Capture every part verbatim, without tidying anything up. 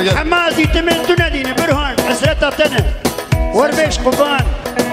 بگه حمازی تمن تو ندینه برهان حسرت تنه وربش قبان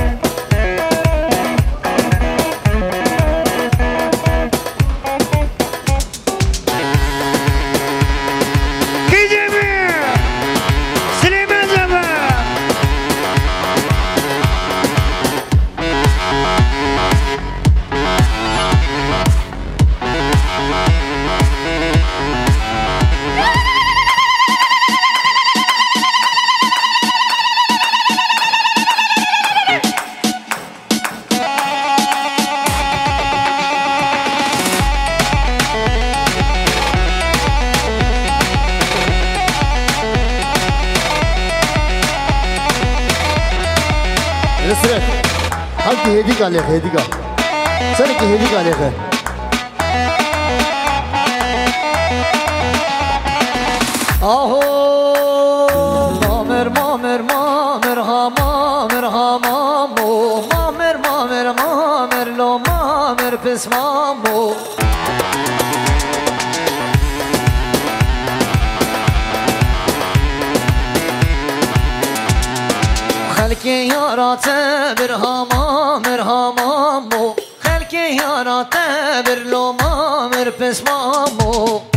رسرت حال کی هدی کا لے هدی کا سر کی هدی کا لے ہے آهو مامر مامر مامر ها مامر ها مامو مامر مامر مامر لو مامر پس مامو خلق یارات برهاما مرهامامو خلق یارات برلو مامر پس مامو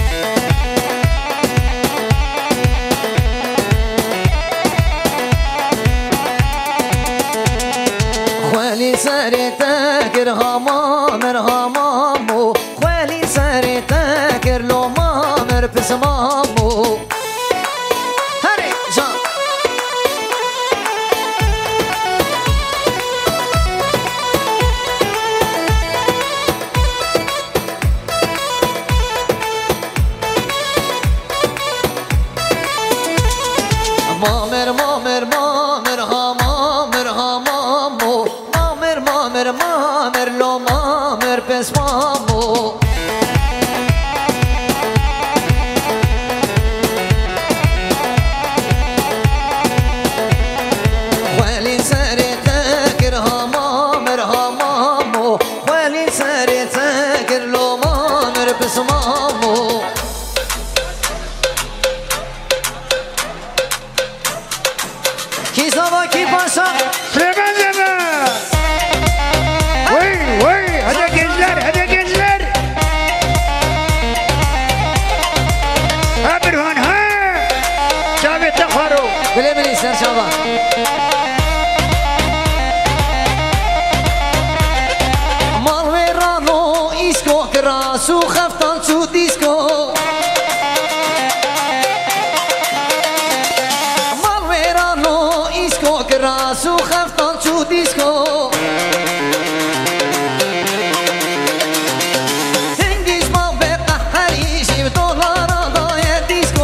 خوالی سری تکر هاما مرهامامو خوالی سری تکر لو مامر پس مامو مامر مامر مامر ها مامر ها مامو مامر مامر مامر لو مامر پس مامو خوالی سری تکر ها مامر ها مامو خوالی سری تکر لو مامر پس مامو Kizava ki pasa Fremenzeme Vay vay hadi gençler hadi gençler Ha Birhan ha Cavit Takharo Bile bile ister Şaban Mal verano isko krasu khaftan su disco راسو خفتان چو دیسکو هنگیش ما به قهری شیب دولار آدای دیسکو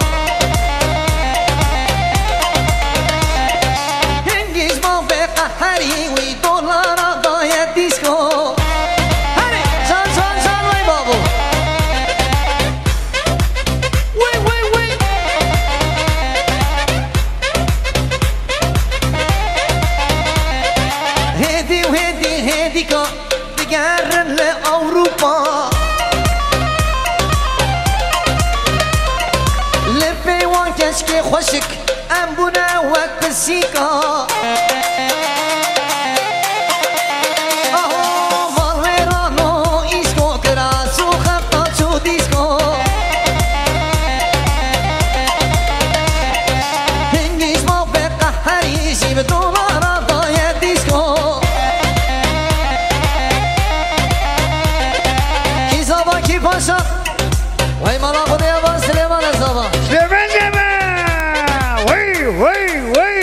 هنگیش ما به قهری وی دولار آدای دیسکو هری شان شان شان وی بابو وی وی وی هدي وهدي هديكا بقرن لأوروبا لبي وانكشكي خوشك أمبونا وكبسيكا أهو مالويرانو إسكو كراسو خفتا شو ديسكو هنجيش ما بقى حريشي بدولار ضايا ديسكو Ki paşa Vay mala kuduya bas Süleyman Esaba Fremenzeme Vay vay vay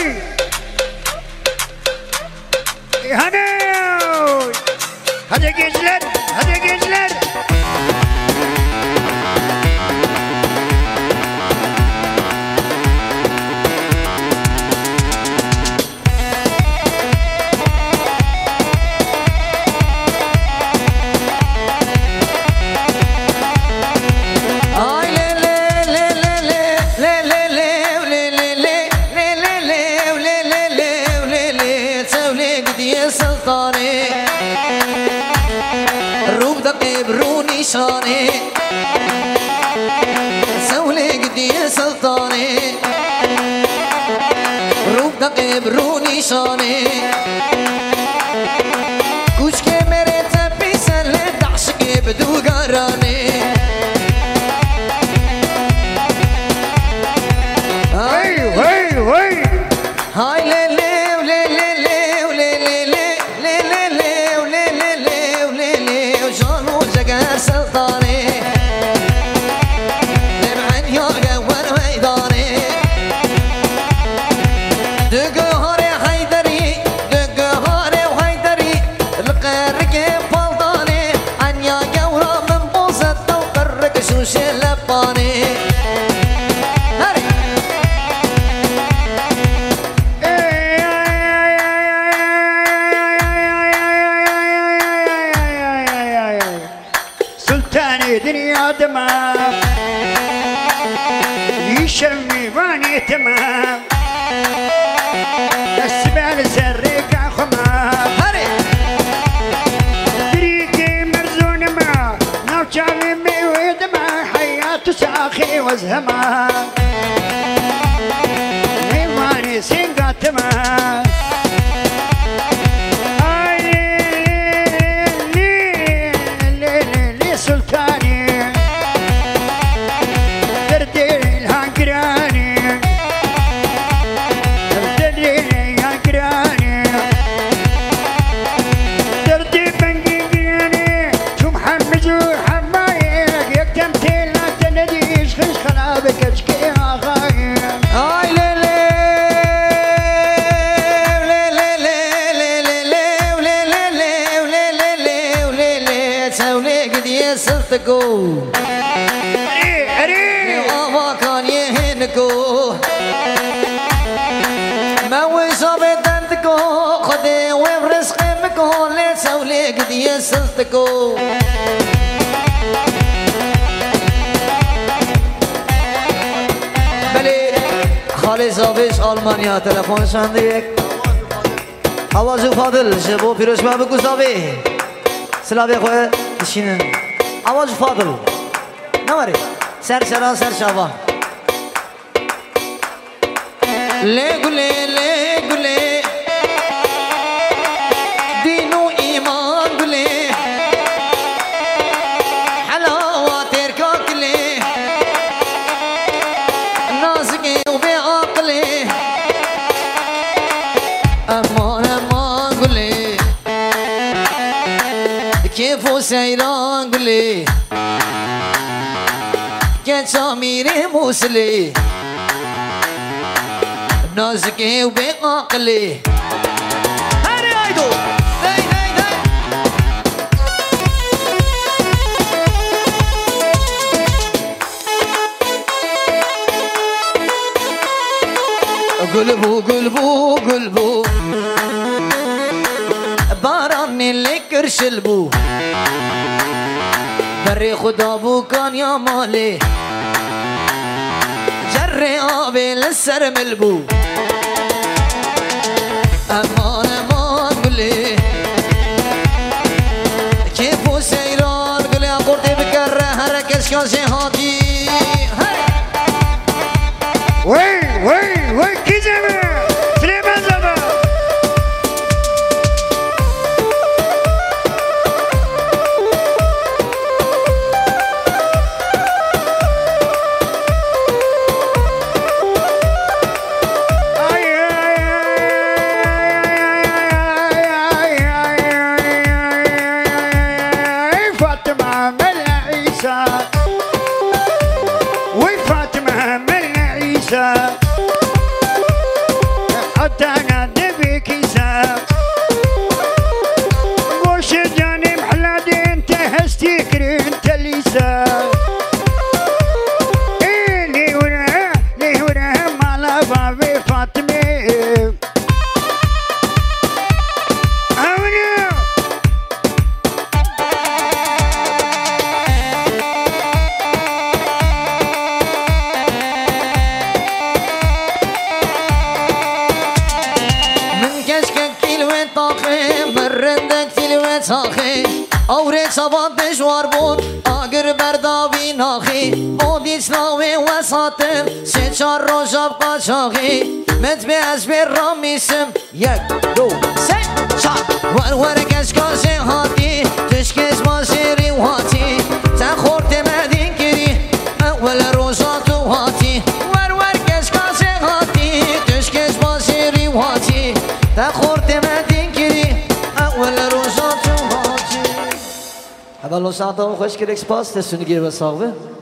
Hadi Hadi gençler hadi gençler بروني شاني سولي قدي سلطاني عاشق برو نشانه کوچ که میره تپی سر عاشق بدو گرانه وي وي وي هاي ليلي وليلي وليلي وليلي وليلي وليلي وجانو جقر سلطاني لمعن يوغا والويداني دقهاري حيدري دقهاري وحيدري القرق فالداني عن يا قورا من بوزة وقرق شوشي لباني سلطاني دنيا دمام يشمي باني تمام السبال سرق خمام دريكي مرزون ما نوشالي ميويد ما حياته ساخي وزهما ميواني سنقا تمام سلطاني دردي الهنقراني دردي الهنقراني دردي بنقيقياني شو محمد وحمايق يكتم تيلا تنديش خش خلابك اشكي اغايق هاي ليلي وليلي وليلي وليلي وليلي تسولي قد يسلتكو وما كان يهنكو ما وصابي دندكو خدي ورزق مكو لتسولي قد يسلتكو بلي خالي صابيش ألمانيا تلفون شانديك آوازو فاضل شبو پیروش بابو گوزاوی سلابی خواه بشینن آوازو فاضل نماری سر شران سر شابا لی گلی لی گلی دین و ایمان گلی حلاوات ارکا کلی نازکی و بی عقلی امان امان گلی كيفو سيران قلي كان ساميري موسلي نازكي وبعقلي هاري هايدو داي داي داي قلبو قلبو قلبو باراني اللي كرش البو بري خدا بو كان يا مالي جري آبي للسر ملبو امان امان قلي كيفو سيران قلي قرطي بكره هركش كان شهاتي وي وي وي كي زمان سليمان زمان حتى انا نبيك يساب وش جاني محلادي انت هستيكري انت اللي ساب إيه لي ورا لي ورا مالا بابي فاطمي مرندك تلوات صاخي آوره چوان دشوار بود آگر برداوی ناخی بودی سلاوی و ساتم سه چار روزاب قاچاقی متبه از بیر را میسم یک دو سه چار ور ور کش کاسه هاتی تشکش باشیری واتی تا خورت مدین کری اول روزاتو هاتی ور ور کش کاسه هاتی تشکش باشیری واتی تا خورت مدین کری اول روزاتو هاتی اول رو ساعت هم خوش کرد اکسپاس تستونی گیر به ساقبه